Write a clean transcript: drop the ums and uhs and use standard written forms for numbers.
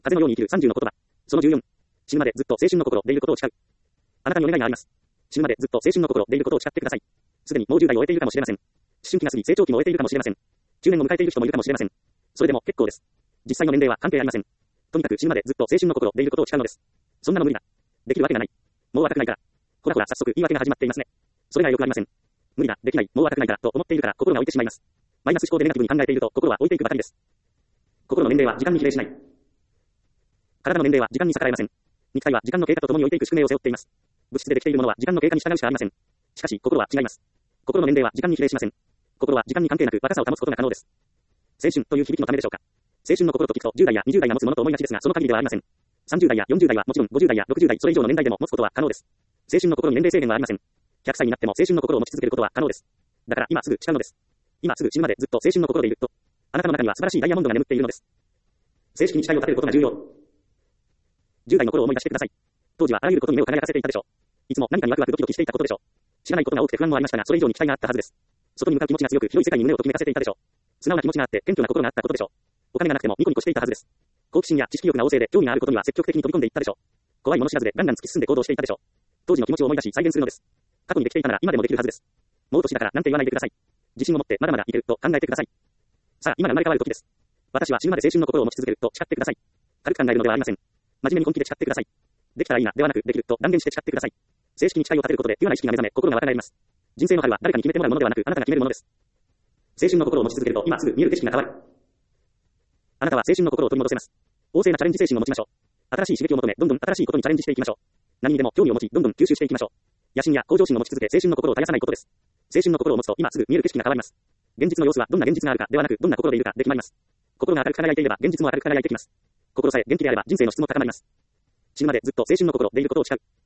風のように生きる30の言葉。その14。死ぬまでずっと青春の心でいることを誓う。あなたにお願いがあります。死ぬまでずっと青春の心でいることを誓ってください。すでにもう10代を終えているかもしれません。思春期が過ぎ成長期も終えているかもしれません。中年を迎えている人もいるかもしれません。それでも結構です。実際の年齢は関係ありません。とにかく死ぬまでずっと青春の心でいることを誓うのです。そんなの無理だ。できるわけがない。もう若くないから。ほらほら早速言い訳が始まっていますね。それがよくありません。無理だ、できない、もう若くないからと思っているから心が置いてしまいます。マイナス思考でネガティブに考えていると心は置いていくばかりです。心の年齢は時間に比例しない。体の年齢は時間に逆らえません。肉体は時間の経過とともに置いていく宿命を背負っています。物質でできているものは時間の経過に従うしかありません。しかし心は違います。心の年齢は時間に比例しません。心は時間に関係なく若さを保つことが可能です。青春という響きのためでしょうか。青春の心と聞くと10代や20代が持つものと思いがちですがその限りではありません。30代や40代はもちろん50代や60代それ以上の年代でも持つことは可能です。青春の心に年齢制限はありません。100歳になっても青春の心を持ち続けることは可能です。だから今すぐ誓うのです。今すぐ死ぬまでずっと青春の心でいると、あなたの中には素晴らしいダイヤモンドが眠っているのです。正式に誓いを立てることが重要。10代の頃を思い出してください。当時はあらゆることに目を輝かせていたでしょう。いつも何かにワクワクドキドキしていたことでしょう。知らないことが多くて不安もありましたが、それ以上に期待があったはずです。外に向かう気持ちが強く、広い世界に胸をときめかせていたでしょう。素直な気持ちがあって、謙虚な心があったことでしょう。お金がなくてもニコニコしていたはずです。好奇心や知識欲が旺盛で、興味があることには積極的に飛び込んでいったでしょう。怖いもの知らずでガンガン突き進んで行動していたでしょう。当時の気持ちを思い出し再現するのです。過去にできていたなら今でもできるはずです。もう年だからなんて言わないでください。自信を持ってまだまだいけると考えてください。さあ、今が生まれ変わる時です。私は死ぬまで青春の心を持ち続けると誓ってください。軽く考えるのではありません。真面目に本気で誓ってください。できたらいいなではなくできると断言して誓ってください。正式に誓いを立てることでピュアな意識が目覚め心が若返ります。人生の春は誰かに決めてもらうものではなくあなたが決めるものです。青春の心を持ち続けると今すぐ見える景色が変わる。あなたは青春の心を取り戻せます。旺盛なチャレンジ精神を持ちましょう。新しい刺激を求めどんどん新しいことにチャレンジしていきましょう。何にでも興味を持ちどんどん吸収していきましょう。野心や向上心を持ち続け青春の心を絶やさないことです。青春の心を持つと今すぐ見える景色が変わります。現実の様子はどんな現実があるかではなくどんな心でいるかで決まります。心が明るく輝いていれば現実も明るく輝いてきます。心さえ元気であれば人生の質も高まります。死ぬまでずっと青春の心でいることを誓う。